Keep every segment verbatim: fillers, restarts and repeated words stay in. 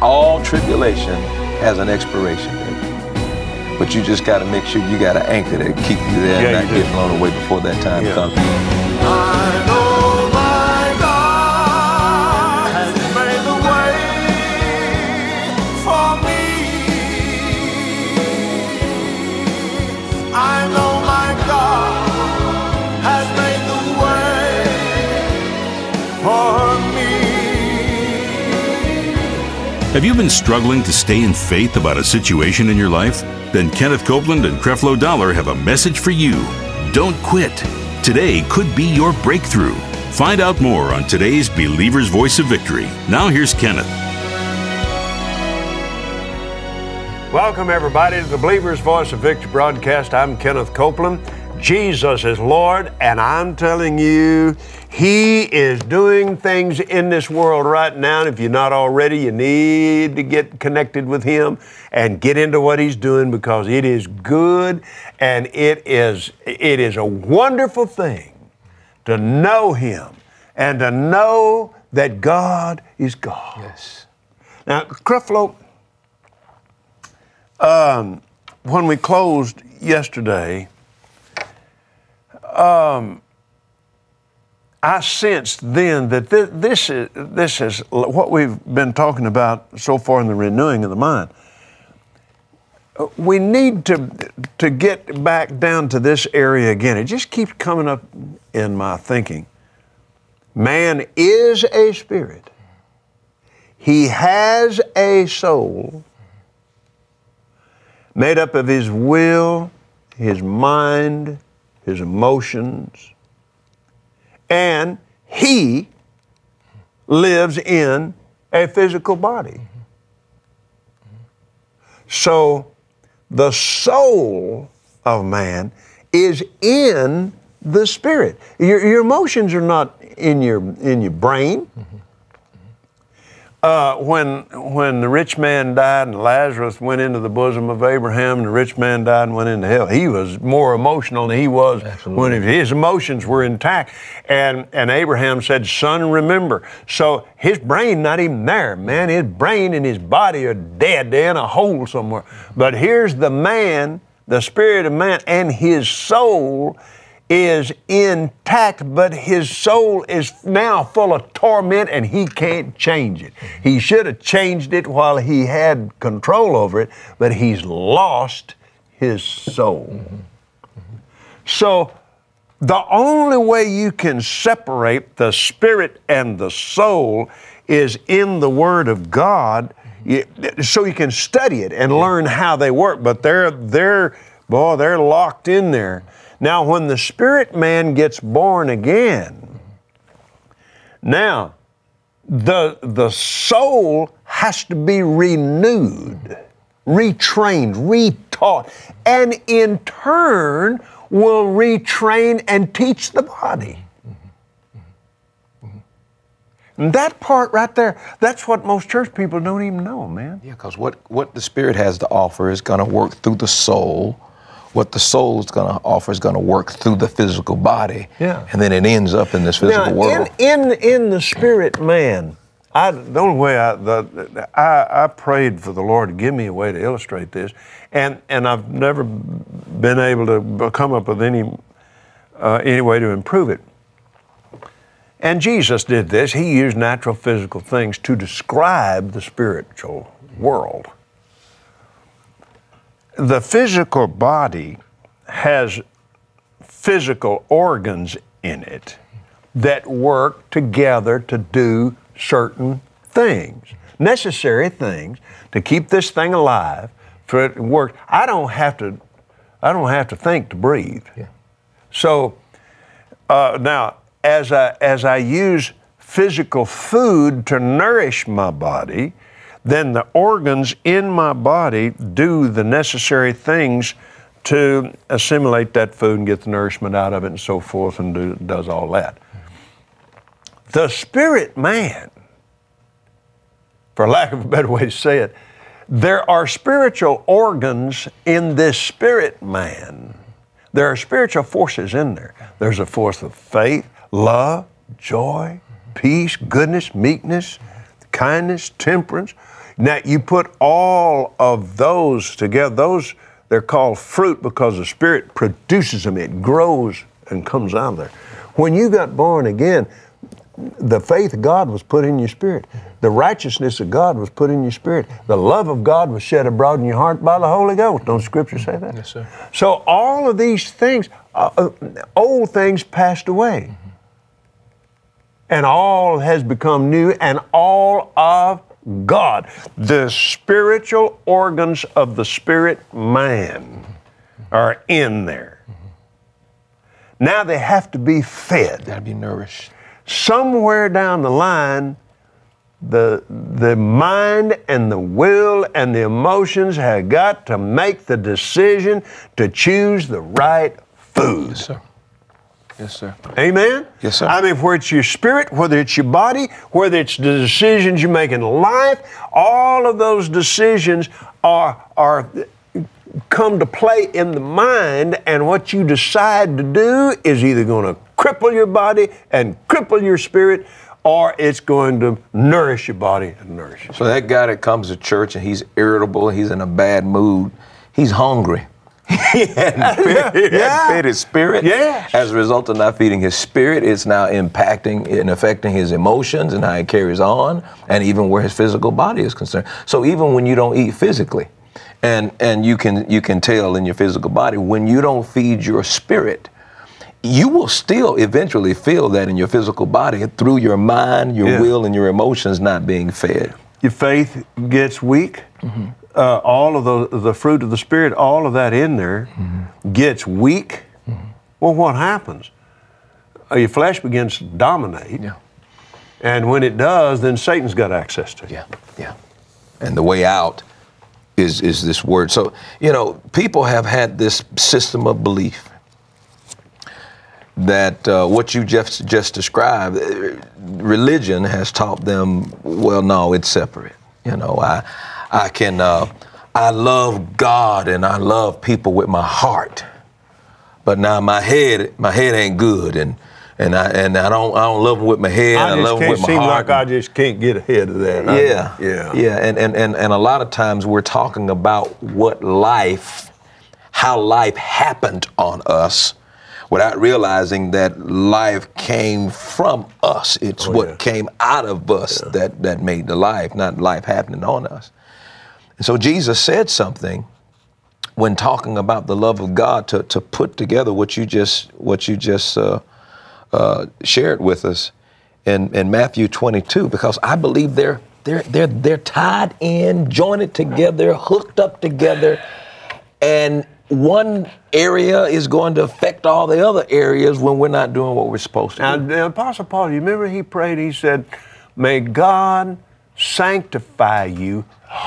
all tribulation has an expiration date. But you just got to make sure you got an anchor to keep you there yeah, and not get blown away before that time yeah. comes. I know my God has made the way for me. I know my God has made the way for me. Have you been struggling to stay in faith about a situation in your life? Then Kenneth Copeland and Creflo Dollar have a message for you. Don't quit. Today could be your breakthrough. Find out more on today's Believer's Voice of Victory. Now here's Kenneth. Welcome everybody to the Believer's Voice of Victory broadcast. I'm Kenneth Copeland. Jesus is Lord, and I'm telling you, He is doing things in this world right now. And if you're not already, you need to get connected with Him and get into what He's doing, because it is good and it is it is a wonderful thing to know Him and to know that God is God. Yes. Now, Creflo, um, when we closed yesterday, Um, I sensed then that th- this is this is what we've been talking about so far in the renewing of the mind. We need to to get back down to this area again. It just keeps coming up in my thinking. Man is a spirit. He has a soul made up of his will, his mind, his emotions, and he lives in a physical body. So the soul of man is in the spirit. Your, your emotions are not in your in your brain. Uh, when when the rich man died and Lazarus went into the bosom of Abraham, and the rich man died and went into hell, he was more emotional than he was Absolutely. when his emotions were intact. And and Abraham said, "Son, remember." So his brain not even there, man. His brain and his body are dead. They're in a hole somewhere. But here's the man, the spirit of man, and his soul is intact, but his soul is now full of torment and he can't change it. He should have changed it while he had control over it, but he's lost his soul. So the only way you can separate the spirit and the soul is in the Word of God, so you can study it and learn how they work. But they're, they're, boy, they're locked in there. Now, when the spirit man gets born again, now the, the soul has to be renewed, retrained, retaught, and in turn will retrain and teach the body. And that part right there, that's what most church people don't even know, man. Yeah, because what, what the spirit has to offer is going to work through the soul. What the soul is going to offer is going to work through the physical body. Yeah. And then it ends up in this physical now, world. In, in in the spirit man, I the only way I the I, I prayed for the Lord to give me a way to illustrate this, and and I've never been able to come up with any uh, any way to improve it. And Jesus did this. He used natural physical things to describe the spiritual world. The physical body has physical organs in it that work together to do certain things, necessary things to keep this thing alive, for it to work. I don't have to, I don't have to think to breathe. Yeah. So uh, now, as I as I use physical food to nourish my body, then the organs in my body do the necessary things to assimilate that food and get the nourishment out of it and so forth, and do, does all that. The spirit man, for lack of a better way to say it, there are spiritual organs in this spirit man. There are spiritual forces in there. There's a force of faith, love, joy, peace, goodness, meekness, kindness, temperance. Now, you put all of those together. Those, they're called fruit because the Spirit produces them. It grows and comes out of there. When you got born again, the faith of God was put in your spirit. The righteousness of God was put in your spirit. The love of God was shed abroad in your heart by the Holy Ghost. Don't Scripture say that? Yes, sir. So all of these things, uh, old things passed away. Mm-hmm. And all has become new, and all of God. The spiritual organs of the spirit man are in there. Mm-hmm. Now they have to be fed. Got to be nourished. Somewhere down the line, the, the mind and the will and the emotions have got to make the decision to choose the right food. Yes, sir. Yes, sir. Amen? Yes, sir. I mean, whether it's your spirit, whether it's your body, whether it's the decisions you make in life, all of those decisions are, are come to play in the mind, and what you decide to do is either going to cripple your body and cripple your spirit, or it's going to nourish your body and nourish you. So that guy that comes to church and he's irritable, he's in a bad mood, he's hungry. he hadn't fed, he Yeah. hadn't fed his spirit. Yes. As a result of not feeding his spirit, it's now impacting and affecting his emotions and how he carries on, and even where his physical body is concerned. So even when you don't eat physically, and and you can you can tell in your physical body, when you don't feed your spirit, you will still eventually feel that in your physical body through your mind, your Yeah. will, and your emotions not being fed. Your faith gets weak. Mm-hmm. Uh, all of the, the fruit of the Spirit, all of that in there mm-hmm. gets weak. Mm-hmm. Well, what happens? Uh, your flesh begins to dominate. Yeah. And when it does, then Satan's got access to it. Yeah, yeah. And the way out is is this word. So, you know, people have had this system of belief that uh, what you just just described, religion has taught them, well, no, it's separate. You know, I I can uh, I love God and I love people with my heart, but now my head my head ain't good, and and I and I don't I don't love them with my head. I, I just love them can't with my seem heart. like I just can't get ahead of that. I- Yeah, yeah, yeah, and, and and and a lot of times we're talking about what life, how life happened on us, without realizing that life came from us. It's Oh, what yeah. came out of us Yeah. that that made the life, not life happening on us. And so Jesus said something when talking about the love of God to to put together what you just what you just uh, uh, shared with us in, in Matthew twenty-two, because I believe they're they're they're they're tied in, joined together, hooked up together, and one area is going to affect all the other areas when we're not doing what we're supposed to Now, do. the Apostle Paul, you remember he prayed, he said, may God sanctify you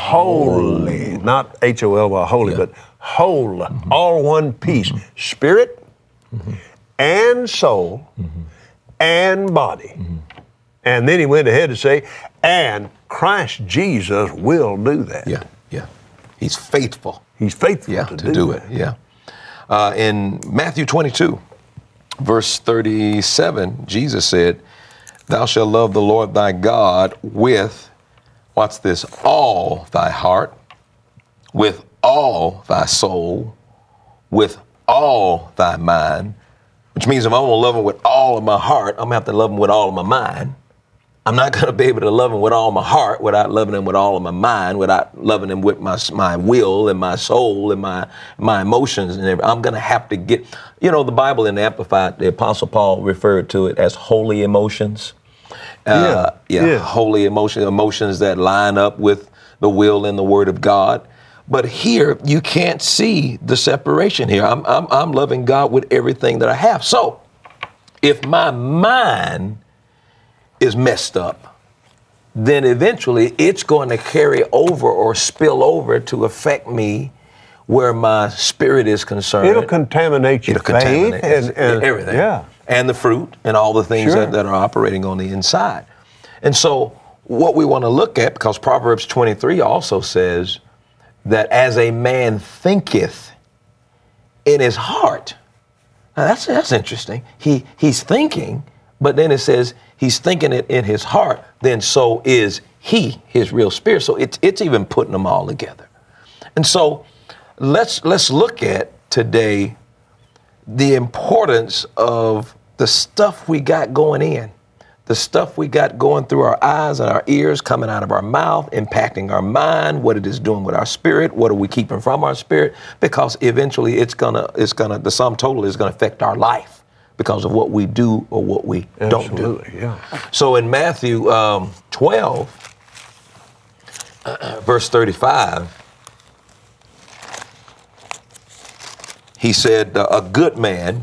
wholly, not H O L Y, holy, Yeah. but whole, mm-hmm. all one piece, mm-hmm. spirit mm-hmm. and soul mm-hmm. and body. Mm-hmm. And then he went ahead to say, and Christ Jesus will do that. Yeah, yeah. He's faithful. He's faithful Yeah, to, to do it. Yeah. Uh, in Matthew twenty-two, verse thirty-seven, Jesus said, thou shalt love the Lord thy God with, watch this, all thy heart, with all thy soul, with all thy mind, which means if I want to love him with all of my heart, I'm going to have to love him with all of my mind. I'm not going to be able to love him with all my heart without loving him with all of my mind, without loving him with my my will and my soul and my my emotions and everything. I'm going to have to get, you know, the Bible in the Amplified, the Apostle Paul referred to it as holy emotions. Uh, yeah, yeah. Holy emotions, emotions that line up with the will and the word of God. But here, you can't see the separation here. I'm, I'm, I'm loving God with everything that I have. So, if my mind is messed up, then eventually it's going to carry over or spill over to affect me where my spirit is concerned. It'll contaminate your It'll faith contaminate and, and everything. Yeah. And the fruit and all the things Sure. that, that are operating on the inside. And so what we want to look at, because Proverbs twenty-three also says that as a man thinketh in his heart. Now that's that's interesting. He he's thinking, but then it says he's thinking it in his heart, then so is he, his real spirit. So it's it's even putting them all together. And so let's let's look at today the importance of the stuff we got going in, the stuff we got going through our eyes and our ears, coming out of our mouth, impacting our mind, what it is doing with our spirit, what are we keeping from our spirit, because eventually it's gonna, it's gonna, the sum total is gonna affect our life because of what we do or what we Absolutely, don't do. Yeah. So in Matthew um, twelve, uh, verse thirty-five, he said, uh, a good man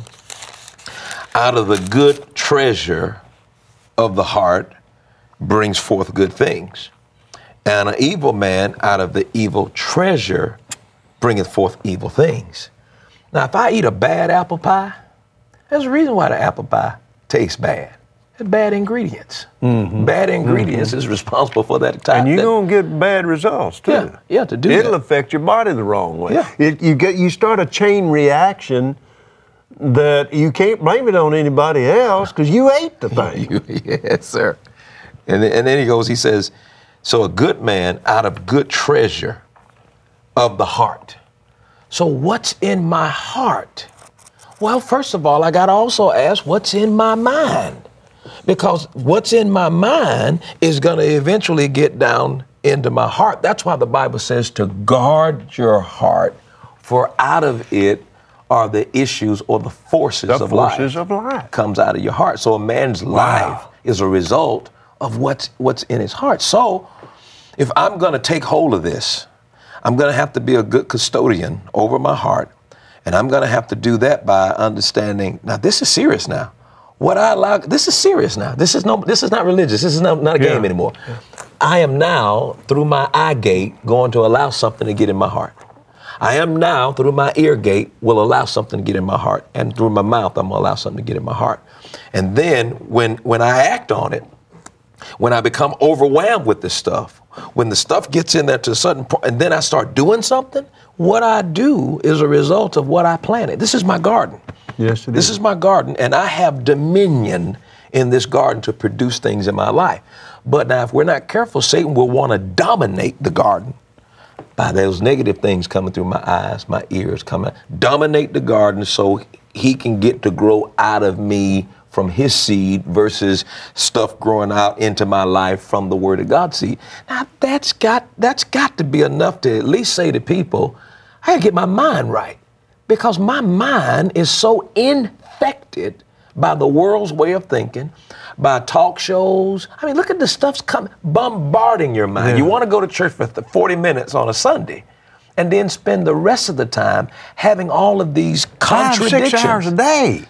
out of the good treasure of the heart brings forth good things. And an evil man out of the evil treasure bringeth forth evil things. Now, if I eat a bad apple pie, there's a reason why the apple pie tastes bad. It's bad ingredients. Mm-hmm. Bad ingredients mm-hmm. is responsible for that type. And you're that, going to get bad results, too. Yeah, yeah to do It'll that. affect your body the wrong way. Yeah. It, you, get, you start a chain reaction that you can't blame it on anybody else because you ate the thing. Yes, sir. And then, and then he goes, he says, so a good man out of good treasure of the heart. So what's in my heart? Well, first of all, I got to also ask what's in my mind, because what's in my mind is going to eventually get down into my heart. That's why the Bible says to guard your heart, for out of it are the issues or the forces the of forces life. of life Comes out of your heart. So a man's Wow. life is a result of what's what's in his heart. So if I'm going to take hold of this, I'm going to have to be a good custodian over my heart, and I'm going to have to do that by understanding. Now this is serious now. What I allow, this is serious now. This is no, this is not religious. This is not, not a Yeah. game anymore. Yeah. I am now through my eye gate going to allow something to get in my heart. I am now, through my ear gate, will allow something to get in my heart. And through my mouth, I'm going to allow something to get in my heart. And then when, when I act on it, when I become overwhelmed with this stuff, when the stuff gets in there to a certain point, and then I start doing something, what I do is a result of what I planted. This is my garden. Yes, it This is. is my garden, and I have dominion in this garden to produce things in my life. But now, if we're not careful, Satan will want to dominate the garden by those negative things coming through my eyes, my ears coming, dominate the garden so he can get to grow out of me from his seed versus stuff growing out into my life from the Word of God seed. Now that's got that's got to be enough to at least say to people, I gotta get my mind right, because my mind is so infected by the world's way of thinking, by talk shows. I mean, look at the stuff's coming, bombarding your mind. Yeah. You want to go to church for forty minutes on a Sunday and then spend the rest of the time having all of these contradictions. Five, six hours a day.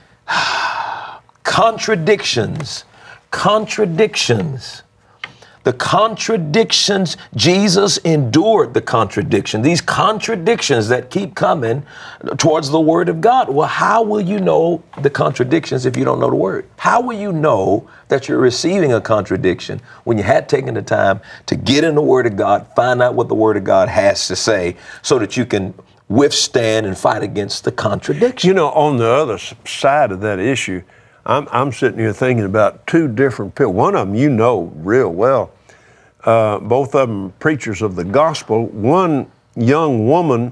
Contradictions, contradictions. The contradictions, Jesus endured the contradiction, these contradictions that keep coming towards the Word of God. Well, how will you know the contradictions if you don't know the Word? How will you know that you're receiving a contradiction when you had taken the time to get in the Word of God, find out what the Word of God has to say so that you can withstand and fight against the contradiction? You know, on the other s- side of that issue, I'm, I'm sitting here thinking about two different people. One of them you know real well. Uh, both of them preachers of the gospel. One young woman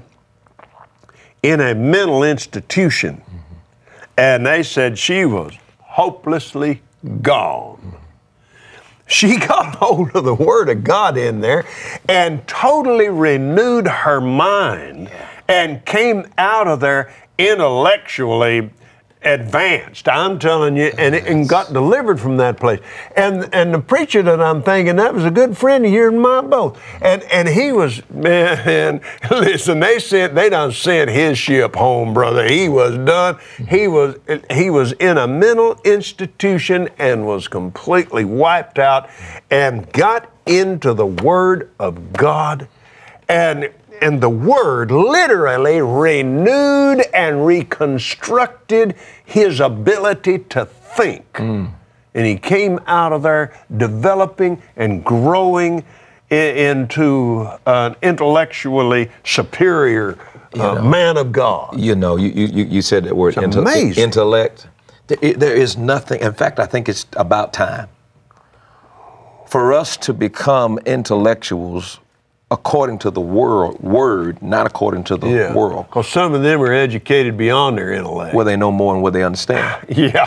in a mental institution, mm-hmm. and they said she was hopelessly gone. She got hold of the Word of God in there and totally renewed her mind Yeah. and came out of there intellectually advanced, I'm telling you, and, and got delivered from that place. And and the preacher that I'm thinking, that was a good friend of yours and mine both. And and he was, man, listen, they sent, they done sent his ship home, brother. He was done. He was he was in a mental institution and was completely wiped out and got into the Word of God. And And the Word literally renewed and reconstructed his ability to think. Mm. And he came out of there developing and growing I- into an intellectually superior uh, know, man of God. You know, you you, you said that word, It's inte- amazing. intellect. There, there is nothing, in fact, I think it's about time for us to become intellectuals according to the world, word, not according to the Yeah. world. Because some of them are educated beyond their intellect. Where they know more and what they understand. Yeah.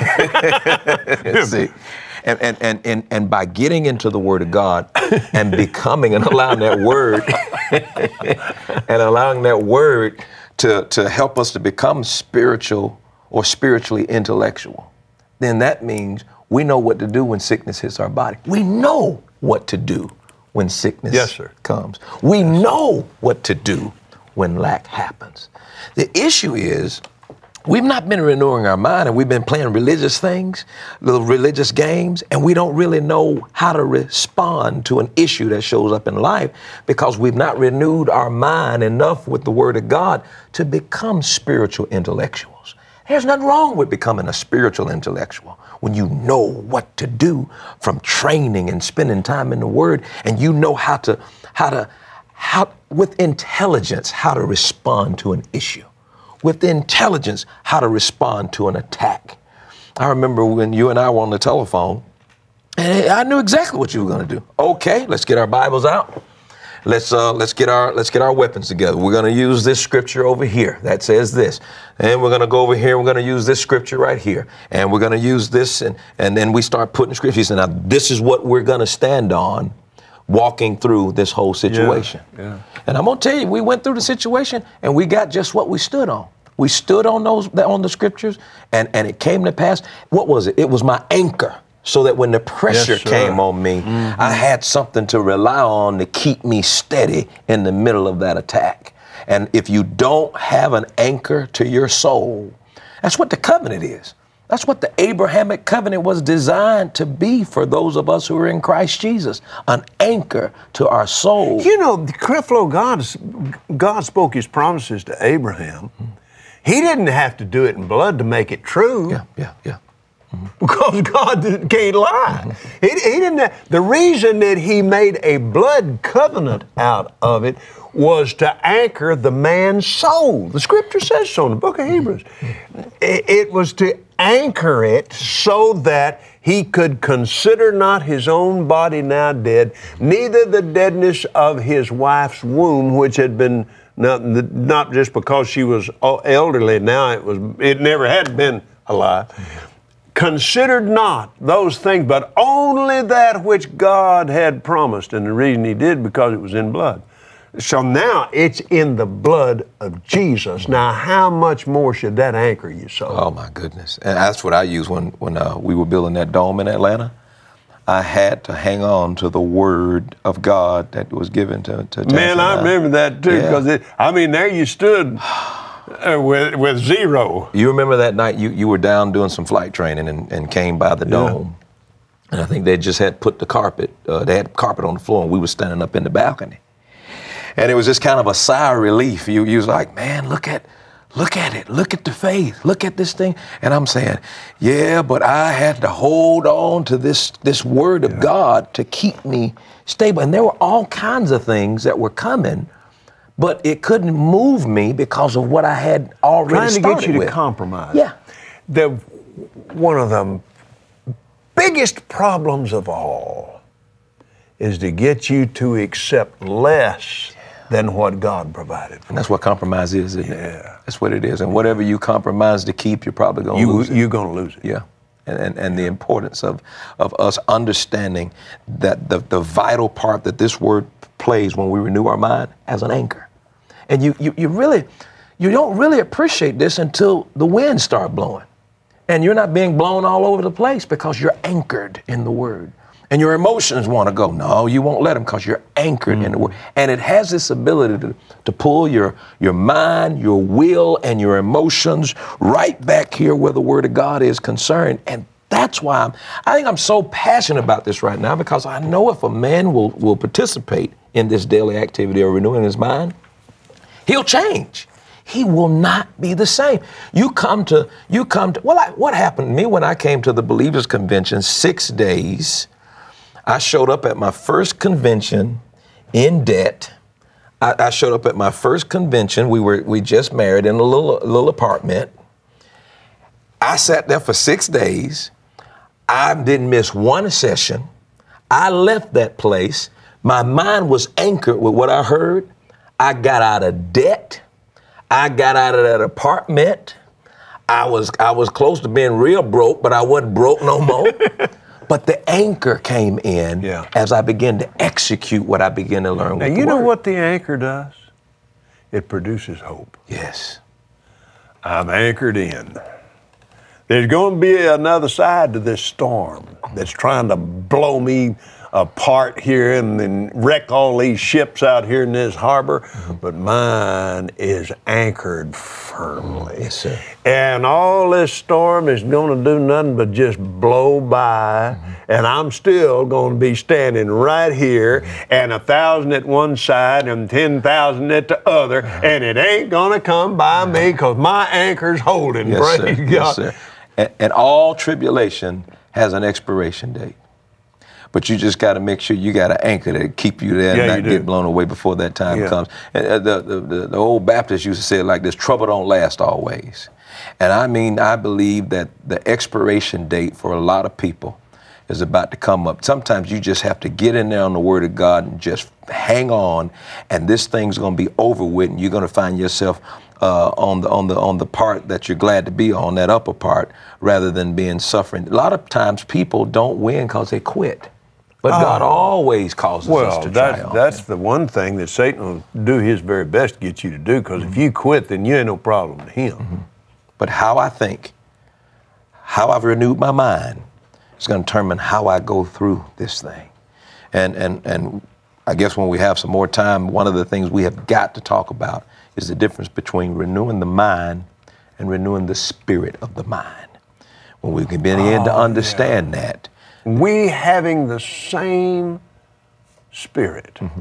See? And, and, and, and, and by getting into the Word of God and becoming and allowing that Word and allowing that Word to, to help us to become spiritual or spiritually intellectual, then that means we know what to do when sickness hits our body. We know what to do when sickness Yes, sir. comes. We know what to do when lack happens. The issue is we've not been renewing our mind, and we've been playing religious things, little religious games, and we don't really know how to respond to an issue that shows up in life because we've not renewed our mind enough with the Word of God to become spiritual intellectuals. There's nothing wrong with becoming a spiritual intellectual when you know what to do from training and spending time in the Word, and you know how to, how to, how, with intelligence, how to respond to an issue. With intelligence, how to respond to an attack. I remember when you and I were on the telephone, and I knew exactly what you were going to do. Okay, let's get our Bibles out. Let's uh, let's get our let's get our weapons together. We're going to use this scripture over here that says this, and we're going to go over here. We're going to use this scripture right here, and we're going to use this, and and then we start putting scriptures. And now this is what we're going to stand on, walking through this whole situation. Yeah, yeah. And I'm going to tell you, we went through the situation, and we got just what we stood on. We stood on those on the scriptures, and and it came to pass. What was it? It was my anchor. So that when the pressure Yes, sir. came on me, Mm-hmm. I had something to rely on to keep me steady in the middle of that attack. And if you don't have an anchor to your soul, that's what the covenant is. That's what the Abrahamic covenant was designed to be for those of us who are in Christ Jesus, an anchor to our soul. You know, Creflo, God, God spoke his promises to Abraham. He didn't have to do it in blood to make it true. Yeah, yeah, yeah. Because God can't lie. He, he didn't. Have, the reason that He made a blood covenant out of it was to anchor the man's soul. The Scripture says so in the Book of Hebrews. It, it was to anchor it so that he could consider not his own body now dead, neither the deadness of his wife's womb, which had been not, not just because she was elderly. Now it was. It never had been alive. Considered not those things, but only that which God had promised. And the reason He did, because it was in blood. So now it's in the blood of Jesus. Now, how much more should that anchor your soul? Oh my goodness! And that's what I used when when uh, we were building that dome in Atlanta. I had to hang on to the Word of God that was given to to. Man, I remember that too, because Yeah. I mean, there you stood. Uh, with with zero. You remember that night you, you were down doing some flight training and, and came by the dome. And I think they just had put the carpet, uh, they had carpet on the floor, and we were standing up in the balcony. And it was just kind of a sigh of relief. You, you was like, man, look at, look at it. Look at the faith. Look at this thing. And I'm saying, yeah, but I had to hold on to this, this Word of God to keep me stable. And there were all kinds of things that were coming, but it couldn't move me because of what I had already Trying to started get you with. to compromise. Yeah. The, one of the biggest problems of all is to get you to accept less than what God provided for And that's what compromise is, isn't Yeah. it? That's what it is. And whatever you compromise to keep, you're probably going to you. lose it. You're going to lose it. Yeah. And, and, and the importance of, of us understanding that the, the vital part that this word plays when we renew our mind as an anchor. And you, you, you really, you don't really appreciate this until the winds start blowing. And you're not being blown all over the place because you're anchored in the Word. And your emotions want to go. No, you won't let them because you're anchored mm-hmm. in the Word. And it has this ability to, to pull your, your mind, your will, and your emotions right back here where the Word of God is concerned. And that's why I'm, I think I'm so passionate about this right now, because I know if a man will, will participate in this daily activity of renewing his mind, he'll change. He will not be the same. You come to, you come to, well, I, what happened to me when I came to the Believers Convention, six days, I showed up at my first convention in debt. I, I showed up at my first convention. We were, we just married in a little, little apartment. I sat there for six days. I didn't miss one session. I left that place. My mind was anchored with what I heard. I got out of debt. I got out of that apartment. I was I was close to being real broke, but I wasn't broke no more. But the anchor came in yeah. as I began to execute what I began to learn. Now, with you the know word. what the anchor does? It produces hope. Yes. I'm anchored in. There's going to be another side to this storm that's trying to blow me apart here and then wreck all these ships out here in this harbor, mm-hmm. but mine is anchored firmly. Yes, sir. And all this storm is going to do nothing but just blow by, mm-hmm. and I'm still going to be standing right here, mm-hmm. and a thousand at one side and ten thousand at the other, uh-huh. and it ain't going to come by uh-huh. me because my anchor's holding. Yes, Praise sir. God. Yes, sir. And, and all tribulation has an expiration date. But you just got to make sure you got an anchor to keep you there and yeah, not get blown away before that time yeah. comes. And uh, the, the, the, the old Baptists used to say it like this, trouble don't last always. And I mean, I believe that the expiration date for a lot of people is about to come up. Sometimes you just have to get in there on the Word of God and just hang on, and this thing's going to be over with, and you're going to find yourself uh, on the on the on the part that you're glad to be on, that upper part, rather than being suffering. A lot of times people don't win because they quit. But oh. God always causes well, us to that, triumph. that's the one thing that Satan will do his very best to get you to do, because mm-hmm. if you quit, then you ain't no problem to him. Mm-hmm. But how I think, how I've renewed my mind, is going to determine how I go through this thing. And, and, and I guess when we have some more time, one of the things we have got to talk about is the difference between renewing the mind and renewing the spirit of the mind. When we can begin oh, to understand yeah. that, we having the same spirit. Mm-hmm.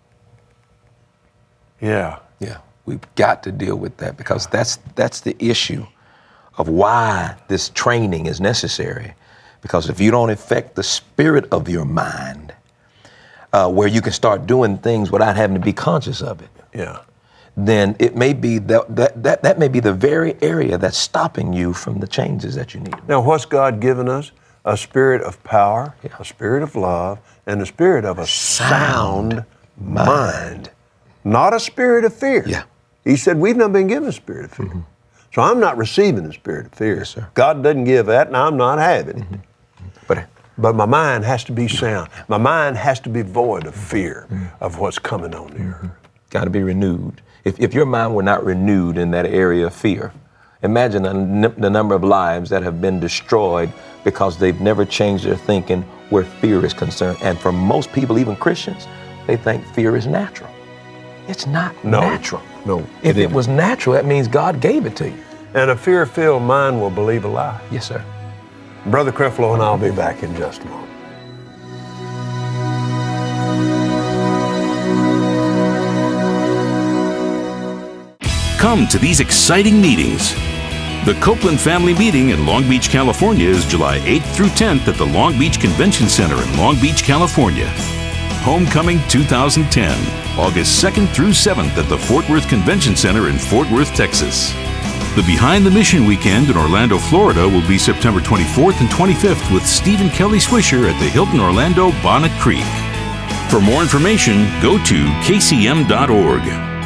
Yeah. Yeah. We've got to deal with that, because that's that's the issue of why this training is necessary. Because if you don't affect the spirit of your mind, uh, where you can start doing things without having to be conscious of it, yeah, then it may be that that that, that may be the very area that's stopping you from the changes that you need. Now, what's God given us? A spirit of power, yeah. a spirit of love, and a spirit of a sound, sound mind. mind. Not a spirit of fear. Yeah. He said, we've not been given a spirit of fear. Mm-hmm. So I'm not receiving the spirit of fear. Yes, sir. God doesn't give that, and I'm not having it. Mm-hmm. But, but my mind has to be sound. My mind has to be void of fear mm-hmm. of what's coming on the mm-hmm. earth. Got to be renewed. If, if your mind were not renewed in that area of fear, imagine the, the number of lives that have been destroyed because they've never changed their thinking where fear is concerned. And for most people, even Christians, they think fear is natural. It's not no. natural. No. If it, it was natural, that means God gave it to you. And a fear-filled mind will believe a lie. Yes, sir. Brother Creflo and I'll be back in just a moment. Come to these exciting meetings. The Copeland Family Meeting in Long Beach, California is July eighth through tenth at the Long Beach Convention Center in Long Beach, California. Homecoming two thousand ten, August second through seventh at the Fort Worth Convention Center in Fort Worth, Texas. The Behind the Mission Weekend in Orlando, Florida will be September twenty-fourth and twenty-fifth with Stephen Kelly Swisher at the Hilton Orlando Bonnet Creek. For more information, go to K C M dot org.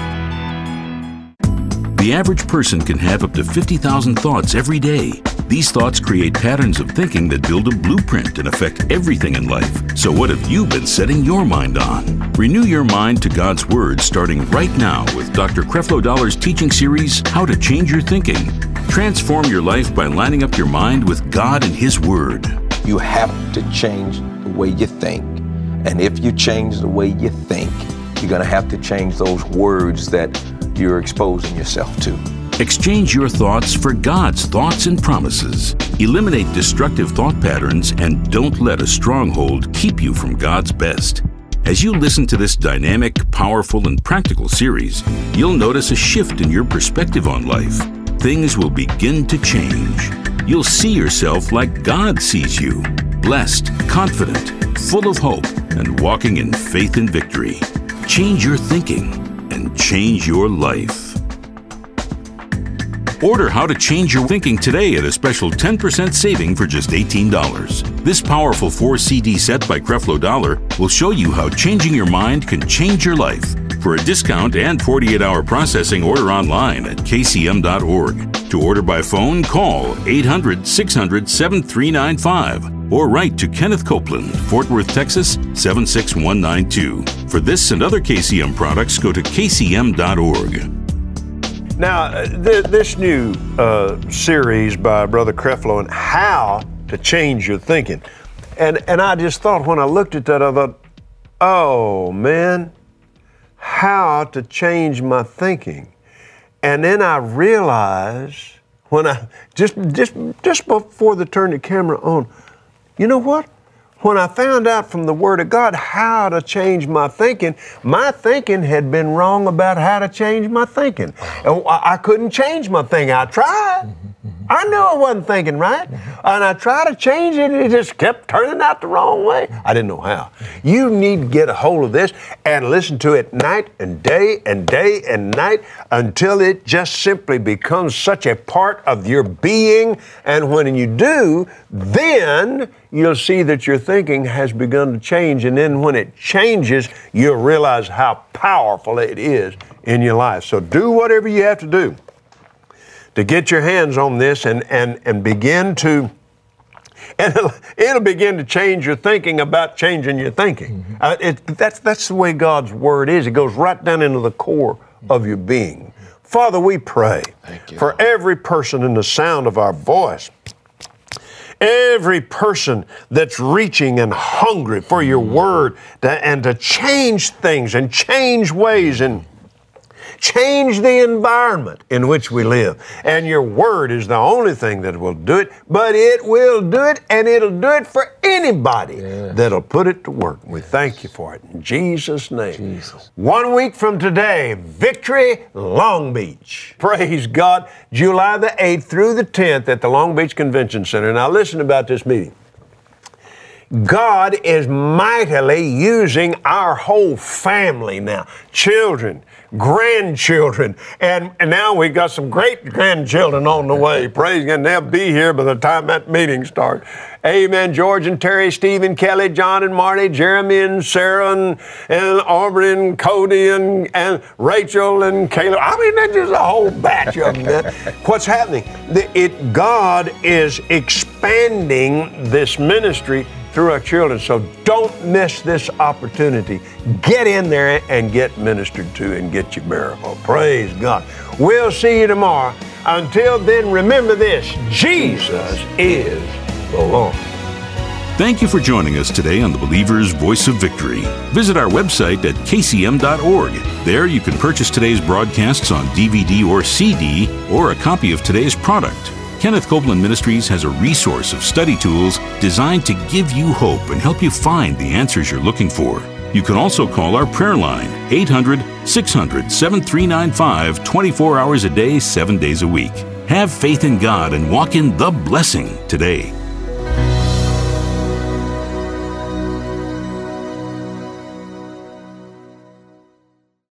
The average person can have up to fifty thousand thoughts every day. These thoughts create patterns of thinking that build a blueprint and affect everything in life. So what have you been setting your mind on? Renew your mind to God's Word starting right now with Doctor Creflo Dollar's teaching series, How to Change Your Thinking. Transform your life by lining up your mind with God and His Word. You have to change the way you think. And if you change the way you think, you're going to have to change those words that you're exposing yourself to. Exchange your thoughts for God's thoughts and promises. Eliminate destructive thought patterns and don't let a stronghold keep you from God's best. As you listen to this dynamic, powerful, and practical series, you'll notice a shift in your perspective on life. Things will begin to change. You'll see yourself like God sees you, blessed, confident, full of hope, and walking in faith and victory. Change your thinking and change your life. Order How to Change Your Thinking today at a special ten percent saving for just eighteen dollars. This powerful four C D set by Creflo Dollar will show you how changing your mind can change your life. For a discount and forty-eight hour processing, order online at k c m dot org. To order by phone, call eight hundred, six hundred, seven three nine five or write to Kenneth Copeland, Fort Worth, Texas seven six one nine two. For this and other K C M products, go to k c m dot org. Now, th- this new uh, series by Brother Creflo on how to change your thinking. And, and I just thought, when I looked at that, I thought, oh, man, how to change my thinking. And then I realized, when I, just, just, just before the turn the camera on, you know what? When I found out from the Word of God how to change my thinking, my thinking had been wrong about how to change my thinking. And I couldn't change my thinking. I tried. I knew I wasn't thinking right. And I tried to change it, and it just kept turning out the wrong way. I didn't know how. You need to get a hold of this and listen to it night and day and day and night until it just simply becomes such a part of your being. And when you do, then you'll see that your thinking has begun to change. And then when it changes, you'll realize how powerful it is in your life. So do whatever you have to do to get your hands on this and, and, and begin to, and it'll, it'll begin to change your thinking about changing your thinking. Mm-hmm. Uh, it, that's, that's the way God's Word is. It goes right down into the core of your being. Father, we pray for every person in the sound of our voice, every person that's reaching and hungry for your Word to, and to change things and change ways and change the environment in which we live. And your Word is the only thing that will do it, but it will do it, and it'll do it for anybody yes. that'll put it to work. We yes. thank you for it in Jesus' name. Jesus. One week from today, Victory Long Beach. Praise God. July the eighth through the tenth at the Long Beach Convention Center. Now listen about this meeting. God is mightily using our whole family now. Children, grandchildren, and, and now we got some great grandchildren on the way. Praise God. They'll be here by the time that meeting starts. Amen. George and Terry, Stephen, Kelly, John and Marty, Jeremy and Sarah and, and Aubrey and Cody and, and Rachel and Caleb. I mean, that's just a whole batch of them. What's happening? The, it, God is expanding this ministry through our children. So don't miss this opportunity. Get in there and get ministered to and get your miracle. Praise God. We'll see you tomorrow. Until then, remember this: Jesus is the Lord. Thank you for joining us today on the Believer's Voice of Victory. Visit our website at k c m dot org. There you can purchase today's broadcasts on D V D or C D or a copy of today's product. Kenneth Copeland Ministries has a resource of study tools designed to give you hope and help you find the answers you're looking for. You can also call our prayer line, eight hundred, six hundred, seven three nine five, twenty-four hours a day, seven days a week. Have faith in God and walk in the blessing today.